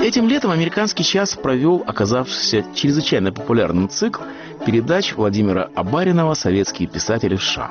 Этим летом «Американский час» провел оказавшийся чрезвычайно популярным цикл передач Владимира Абаринова «Советские писатели в США».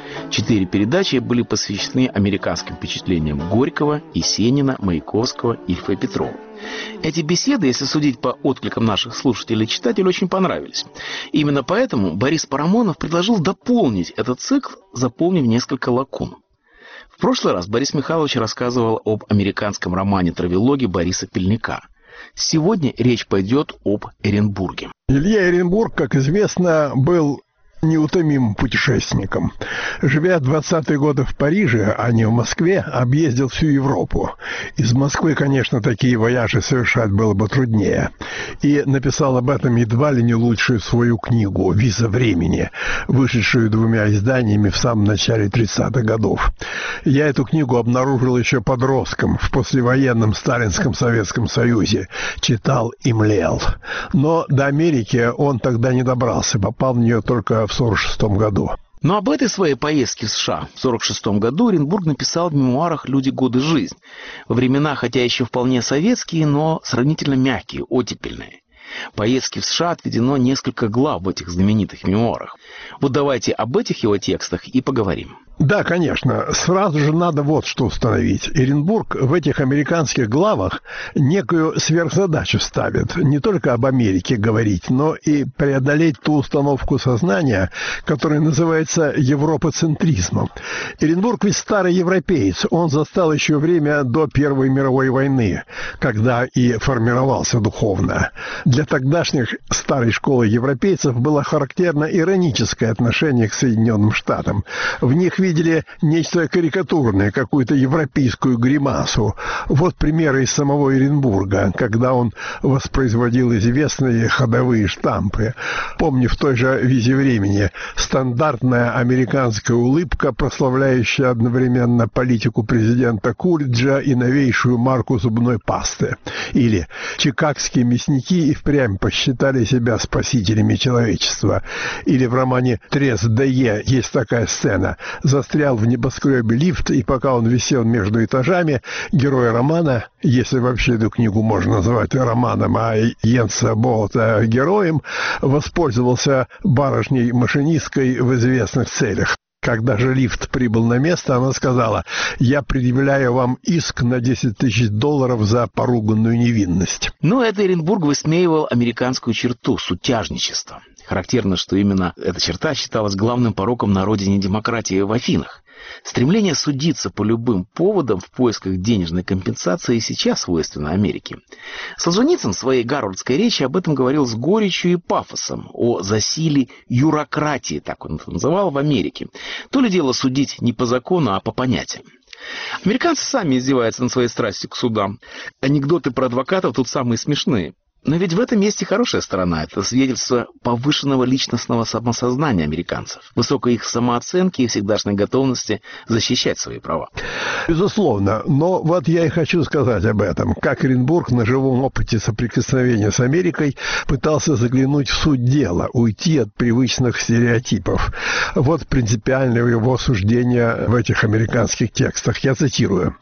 4 передачи были посвящены американским впечатлениям Горького, Есенина, Маяковского и Ф. Петрова. Эти беседы, если судить по откликам наших слушателей и читателей, очень понравились. Именно поэтому Борис Парамонов предложил дополнить этот цикл, заполнив несколько лакун. В прошлый раз Борис Михайлович рассказывал об американском романе-травелоге Бориса Пельника. Сегодня речь пойдет об Эренбурге. Илья Эренбург, как известно, был неутомимым путешественником. Живя 20-е годы в Париже, а не в Москве, объездил всю Европу. Из Москвы, конечно, такие вояжи совершать было бы труднее. И написал об этом едва ли не лучшую свою книгу «Виза времени», вышедшую 2 изданиями в самом начале 30-х годов. Я эту книгу обнаружил еще подростком в послевоенном Сталинском Советском Союзе. Читал и млел. Но до Америки он тогда не добрался, попал в нее только в 1946 году. Но об этой своей поездке в США в 1946 году Эренбург написал в мемуарах «Люди, годы, жизнь». Во времена, хотя еще вполне советские, но сравнительно мягкие, оттепельные. Поездке в США отведено несколько глав в этих знаменитых мемуарах. Вот давайте об этих его текстах и поговорим. Да, конечно. Сразу же надо вот что установить. Эренбург в этих американских главах некую сверхзадачу ставит. Не только об Америке говорить, но и преодолеть ту установку сознания, которая называется европоцентризмом. Эренбург ведь старый европеец. Он застал еще время до Первой мировой войны, когда и формировался духовно. Для тогдашних старой школы европейцев было характерно ироническое отношение к Соединенным Штатам. В них видели нечто карикатурное, какую-то европейскую гримасу. Вот примеры из самого Эренбурга, когда он воспроизводил известные ходовые штампы. Помню, в той же «Визе времени» стандартная американская улыбка, прославляющая одновременно политику президента Кулиджа и новейшую марку зубной пасты. Или «Чикагские мясники и впрямь посчитали себя спасителями человечества». Или в романе «Трес Дае» есть такая сцена. Застрял в небоскребе лифт, и пока он висел между этажами, герой романа, если вообще эту книгу можно назвать романом, а Йенса Болта героем, воспользовался барышней-машинисткой в известных целях. Когда же лифт прибыл на место, она сказала: «Я предъявляю вам иск на $10 000 за поруганную невинность». Но это Эренбург высмеивал американскую черту – сутяжничество. Характерно, что именно эта черта считалась главным пороком на родине демократии в Афинах. Стремление судиться по любым поводам в поисках денежной компенсации сейчас свойственно Америке. Солженицын в своей гарвардской речи об этом говорил с горечью и пафосом, о засилии юрократии, так он это называл, в Америке. То ли дело судить не по закону, а по понятиям. Американцы сами издеваются над своей страстью к судам. Анекдоты про адвокатов тут самые смешные. Но ведь в этом есть и хорошая сторона. Это свидетельство повышенного личностного самосознания американцев, высокой их самооценки и всегдашней готовности защищать свои права. Безусловно. Но вот я и хочу сказать об этом. Как Эренбург на живом опыте соприкосновения с Америкой пытался заглянуть в суть дела, уйти от привычных стереотипов. Вот принципиальное его суждение в этих американских текстах. Я цитирую.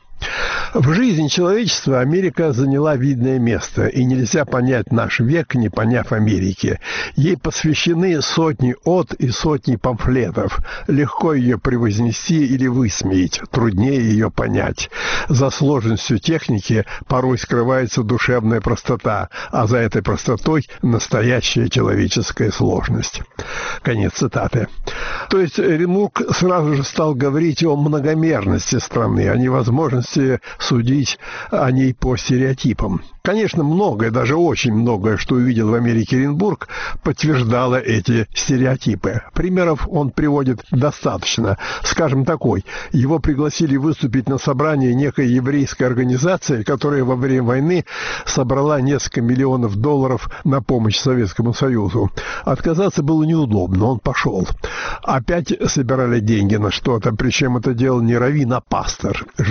В жизни человечества Америка заняла видное место, и нельзя понять наш век, не поняв Америки. Ей посвящены сотни от и сотни памфлетов. Легко ее превознести или высмеять, труднее ее понять. За сложностью техники порой скрывается душевная простота, а за этой простотой настоящая человеческая сложность. Конец цитаты. То есть Эренбург сразу же стал говорить о многомерности страны, о невозможности судить о ней по стереотипам. Конечно, многое, даже очень многое, что увидел в Америке Эренбург, подтверждало эти стереотипы. Примеров он приводит достаточно. Скажем, такой. Его пригласили выступить на собрании некой еврейской организации, которая во время войны собрала несколько миллионов долларов на помощь Советскому Союзу. Отказаться было неудобно, он пошел. Опять собирали деньги на что-то, причем это делал не раввин, а пастор. Жертвовать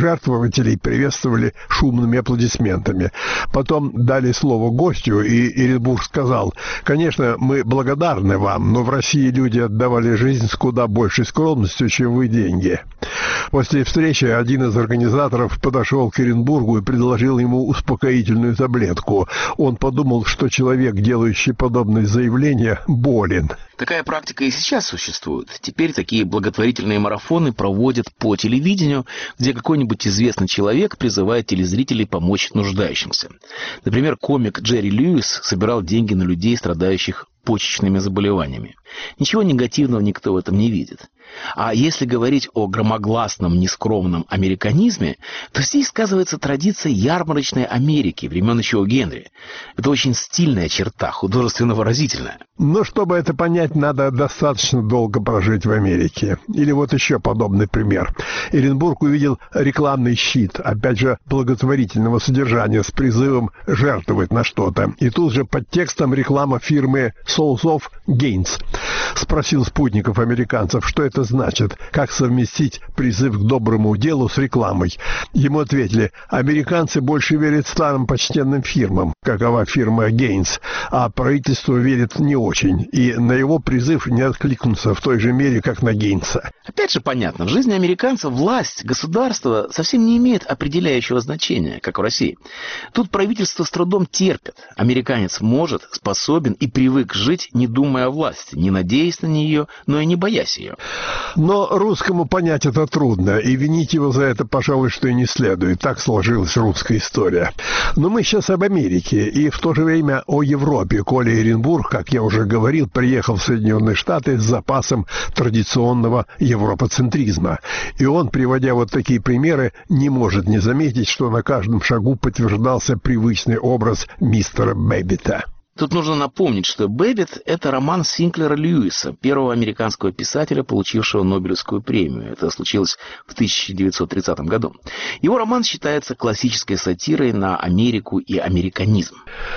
слушателей приветствовали шумными аплодисментами. Потом дали слово гостю, и Эренбург сказал: «Конечно, мы благодарны вам, но в России люди отдавали жизнь с куда большей скромностью, чем вы деньги». После встречи один из организаторов подошел к Эренбургу и предложил ему успокоительную таблетку. Он подумал, что человек, делающий подобные заявления, болен. Такая практика и сейчас существует. Теперь такие благотворительные марафоны проводят по телевидению, где какой-нибудь известный человек призывает телезрителей помочь нуждающимся. Например, комик Джерри Льюис собирал деньги на людей, страдающих почечными заболеваниями. Ничего негативного никто в этом не видит. А если говорить о громогласном, нескромном американизме, то здесь сказывается традиция ярмарочной Америки времен еще Генри. Это очень стильная черта, художественно выразительная. Но чтобы это понять, надо достаточно долго прожить в Америке. Или вот еще подобный пример. Эренбург увидел рекламный щит, опять же, благотворительного содержания с призывом жертвовать на что-то. И тут же под текстом реклама фирмы Souls of Gains. Спросил спутников американцев, что это значит, как совместить призыв к доброму делу с рекламой. Ему ответили: американцы больше верят старым почтенным фирмам, какова фирма Gains, а правительство верит не очень, и на его призыв не откликнутся в той же мере, как на Гейнса. Опять же понятно, в жизни американцев власть, государство совсем не имеет определяющего значения, как в России. Тут правительство с трудом терпит. Американец может, способен и привык жить, не думая о власти, не надеясь на нее, но и не боясь ее. Но русскому понять это трудно, и винить его за это, пожалуй, что и не следует. Так сложилась русская история. Но мы сейчас об Америке, и в то же время о Европе. Коля Эренбург, как я уже говорил, приехал в Соединенные Штаты с запасом традиционного европоцентризма. И он, приводя вот такие примеры, не может не заметить, что на каждом шагу подтверждался привычный образ мистера Бэббита. Тут нужно напомнить, что «Бэббит» — это роман Синклера Льюиса, первого американского писателя, получившего Нобелевскую премию. Это случилось в 1930 году. Его роман считается классической сатирой на Америку и американизм.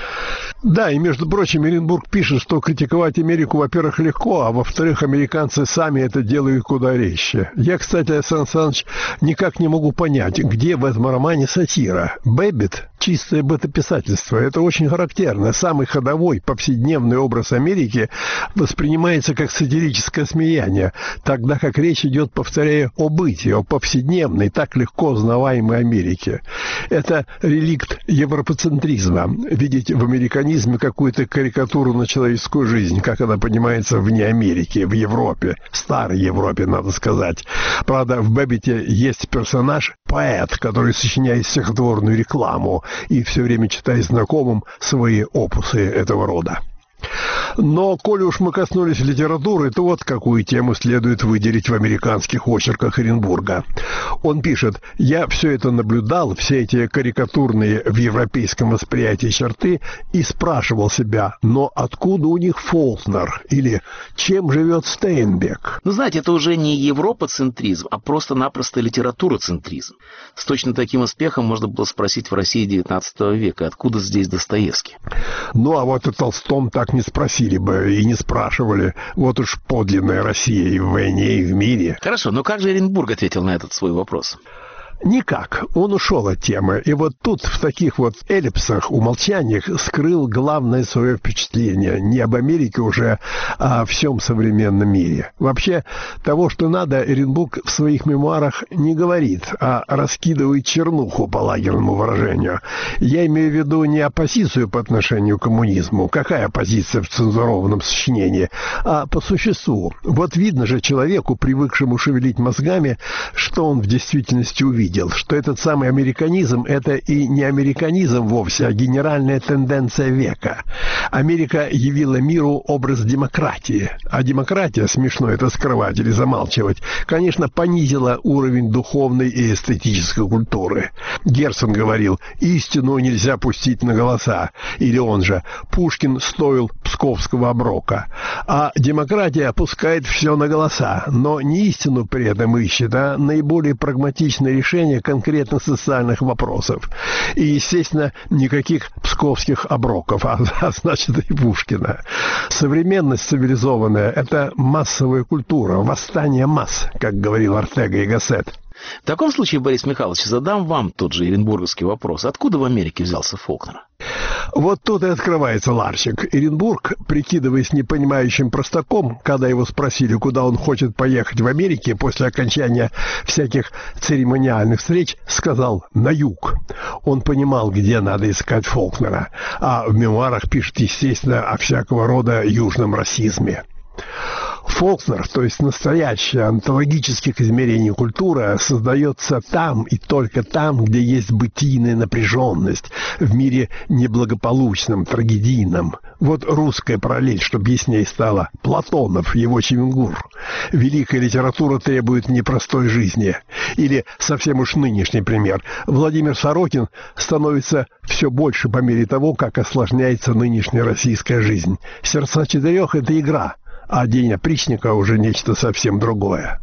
Да, и, между прочим, Эренбург пишет, что критиковать Америку, во-первых, легко, а во-вторых, американцы сами это делают куда резче. Я, кстати, Сан Саныч, никак не могу понять, где в этом романе сатира. «Бэббит» — чистое бытописательство. Это очень характерно. Самый ходовой, повседневный образ Америки воспринимается как сатирическое смеяние, тогда как речь идет, повторяю, о быте, о повседневной, так легко узнаваемой Америке. Это реликт европоцентризма. Видеть в американизме какую-то карикатуру на человеческую жизнь, как она понимается вне Америки, в Европе, старой Европе, надо сказать. Правда, в «Бэббите» есть персонаж, поэт, который сочиняет стихотворную рекламу и все время читает знакомым свои опусы этого рода. Но, коли уж мы коснулись литературы, то вот какую тему следует выделить в американских очерках Эренбурга. Он пишет: «Я все это наблюдал, все эти карикатурные в европейском восприятии черты, и спрашивал себя, но откуда у них Фолкнер? Или чем живет Стейнбек?» Ну, знаете, это уже не европоцентризм, а просто-напросто литературоцентризм. С точно таким успехом можно было спросить в России XIX века, откуда здесь Достоевский. Ну, а вот о Толстом так не спросили бы и не спрашивали. Вот уж подлинная Россия и в войне, и в мире. Хорошо, но как же Эренбург ответил на этот свой вопрос? Никак. Он ушел от темы. И вот тут, в таких вот эллипсах, умолчаниях, скрыл главное свое впечатление. Не об Америке уже, а о всем современном мире. Вообще, того, что надо, Эренбург в своих мемуарах не говорит, а раскидывает чернуху, по лагерному выражению. Я имею в виду не оппозицию по отношению к коммунизму. Какая оппозиция в цензурованном сочинении? А по существу. Вот видно же человеку, привыкшему шевелить мозгами, что он в действительности увидел. Что этот самый американизм — это и не американизм вовсе, а генеральная тенденция века. Америка явила миру образ демократии, а демократия, смешно это скрывать или замалчивать, конечно, понизила уровень духовной и эстетической культуры. Герцен говорил: «Истину нельзя пустить на голоса», или он же: «Пушкин стоил псковского оброка». А демократия опускает все на голоса, но не истину при этом ищет, а наиболее прагматичное решение конкретно социальных вопросов. И, естественно, никаких псковских оброков, а значит и Пушкина. Современность цивилизованная — это массовая культура, восстание масс, как говорил Ортега и Гассет. В таком случае, Борис Михайлович, задам вам тот же эренбургский вопрос. Откуда в Америке взялся Фолкнер? Вот тут и открывается ларчик. Эренбург, прикидываясь непонимающим простаком, когда его спросили, куда он хочет поехать в Америке после окончания всяких церемониальных встреч, сказал «на юг». Он понимал, где надо искать Фолкнера, а в мемуарах пишет, естественно, о всякого рода южном расизме. Фолкнер, то есть настоящая онтологических измерений культура, создается там и только там, где есть бытийная напряженность, в мире неблагополучном, трагедийном. Вот русская параллель, чтобы яснее стало. Платонов, его Чевенгур. Великая литература требует непростой жизни. Или, совсем уж нынешний пример, Владимир Сорокин становится все больше по мере того, как осложняется нынешняя российская жизнь. «Сердца четырех» — это игра, а «День опричника» уже нечто совсем другое.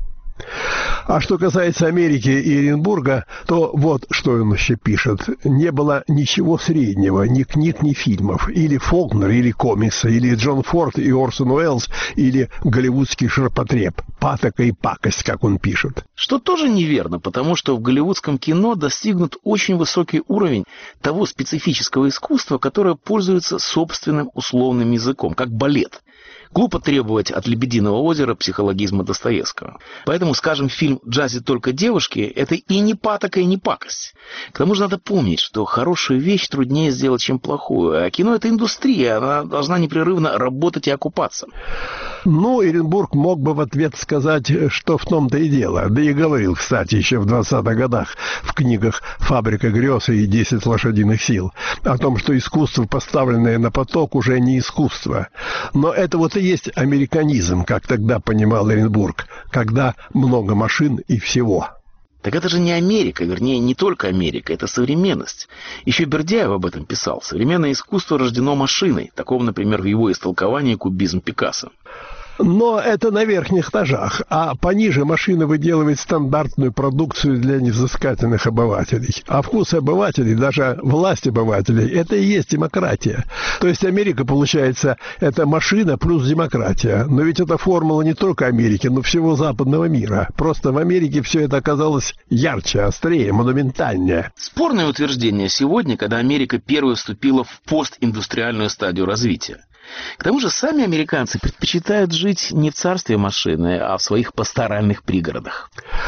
А что касается Америки и Эренбурга, то вот что он еще пишет. Не было ничего среднего, ни книг, ни фильмов. Или Фолкнер, или комиксы, или Джон Форд и Орсон Уэллс, или голливудский ширпотреб. Патока и пакость, как он пишет. Что тоже неверно, потому что в голливудском кино достигнут очень высокий уровень того специфического искусства, которое пользуется собственным условным языком, как балет. Глупо требовать от «Лебединого озера» психологизма Достоевского. Поэтому, скажем, фильм «Джазит только девушки» — это и не патока, и не пакость. К тому же надо помнить, что хорошую вещь труднее сделать, чем плохую. А кино — это индустрия, она должна непрерывно работать и окупаться. Ну, Эренбург мог бы в ответ сказать, что в том-то и дело. Да и говорил, кстати, еще в 20-х годах в книгах «Фабрика грез» и «10 лошадиных сил» о том, что искусство, поставленное на поток, уже не искусство. Но это вот и есть американизм, как тогда понимал Эренбург, когда много машин и всего. Так это же не Америка, вернее, не только Америка, это современность. Еще Бердяев об этом писал. Современное искусство рождено машиной. Такого, например, в его истолковании кубизм Пикассо. Но это на верхних этажах, а пониже машина выделывает стандартную продукцию для невзыскательных обывателей. А вкус обывателей, даже власть обывателей, это и есть демократия. То есть Америка, получается, это машина плюс демократия. Но ведь это формула не только Америки, но всего западного мира. Просто в Америке все это оказалось ярче, острее, монументальнее. Спорное утверждение сегодня, когда Америка первой вступила в постиндустриальную стадию развития. К тому же сами американцы предпочитают жить не в царстве машины, а в своих пасторальных пригородах.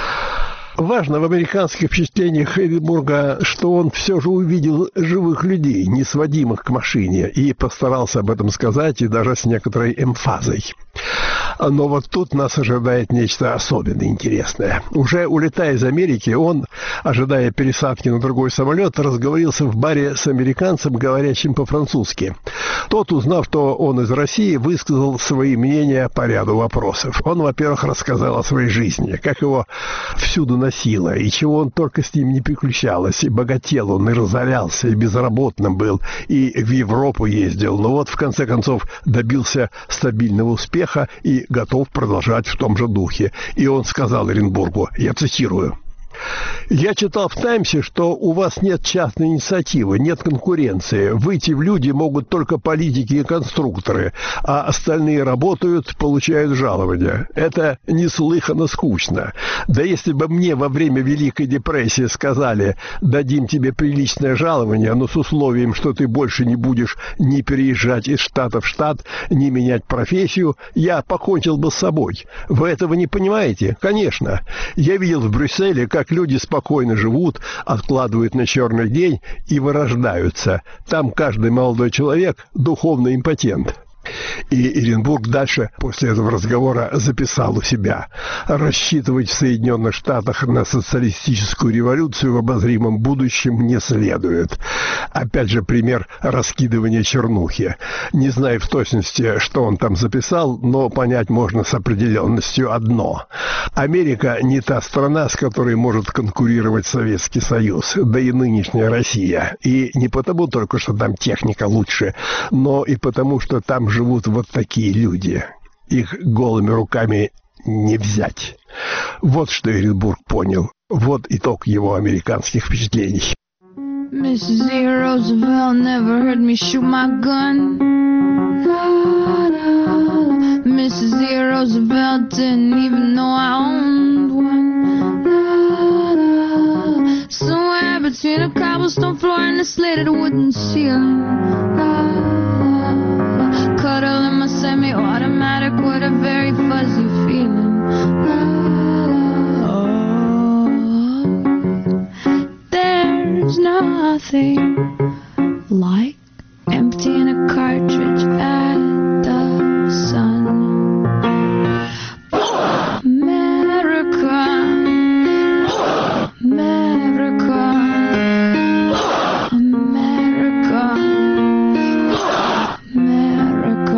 Важно в американских впечатлениях Эренбурга, что он все же увидел живых людей, не сводимых к машине, и постарался об этом сказать, и даже с некоторой эмфазой. Но вот тут нас ожидает нечто особенно интересное. Уже улетая из Америки, он, ожидая пересадки на другой самолет, разговорился в баре с американцем, говорящим по-французски. Тот, узнав, что он из России, высказал свои мнения по ряду вопросов. Он, во-первых, рассказал о своей жизни, как его всюду носило, и чего он только с ним не приключалось. И богател он, и разорялся, и безработным был, и в Европу ездил. Но вот, в конце концов, добился стабильного успеха и готов продолжать в том же духе. И он сказал Эренбургу, я цитирую: «Я читал в «Таймсе», что у вас нет частной инициативы, нет конкуренции. Выйти в люди могут только политики и конструкторы, а остальные работают, получают жалования. Это неслыханно скучно. Да если бы мне во время Великой депрессии сказали, дадим тебе приличное жалование, но с условием, что ты больше не будешь ни переезжать из штата в штат, ни менять профессию, я покончил бы с собой. Вы этого не понимаете? Конечно. Я видел в Брюсселе, как люди спокойно живут, откладывают на черный день и вырождаются. Там каждый молодой человек духовный импотент». И Эренбург дальше после этого разговора записал у себя: рассчитывать в Соединенных Штатах на социалистическую революцию в обозримом будущем не следует. Опять же пример раскидывания чернухи. Не знаю в точности, что он там записал, но понять можно с определенностью одно: Америка не та страна, с которой может конкурировать Советский Союз, да и нынешняя Россия. И не потому только, что там техника лучше, но и потому, что там живут вот такие люди. Их голыми руками не взять. Вот что Эренбург понял. Вот итог его американских впечатлений. Mrs. Roosevelt never heard me shoot my gun. Mrs. Roosevelt didn't even know I owned one. between a cobblestone floor and a slated wooden ceiling. Cuddle in my semi-automatic with a very fuzzy feeling. There's nothing like emptying a cartridge at the sun. America, America, America, America.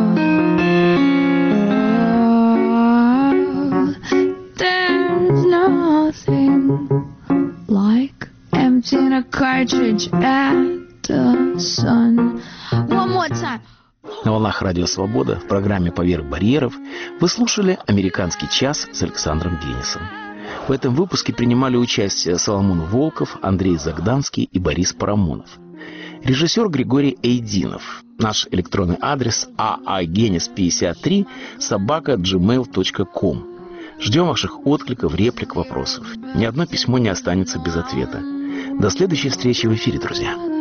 There's nothing like emptying a cartridge at the sun. One more time. На волнах Радио Свобода в программе «Поверх барьеров» вы слушали «Американский час» с Александром Генисом. В этом выпуске принимали участие Соломон Волков, Андрей Загданский и Борис Парамонов. Режиссер Григорий Эйдинов. Наш электронный адрес aagenis53@gmail.com. Ждем ваших откликов, реплик, вопросов. Ни одно письмо не останется без ответа. До следующей встречи в эфире, друзья.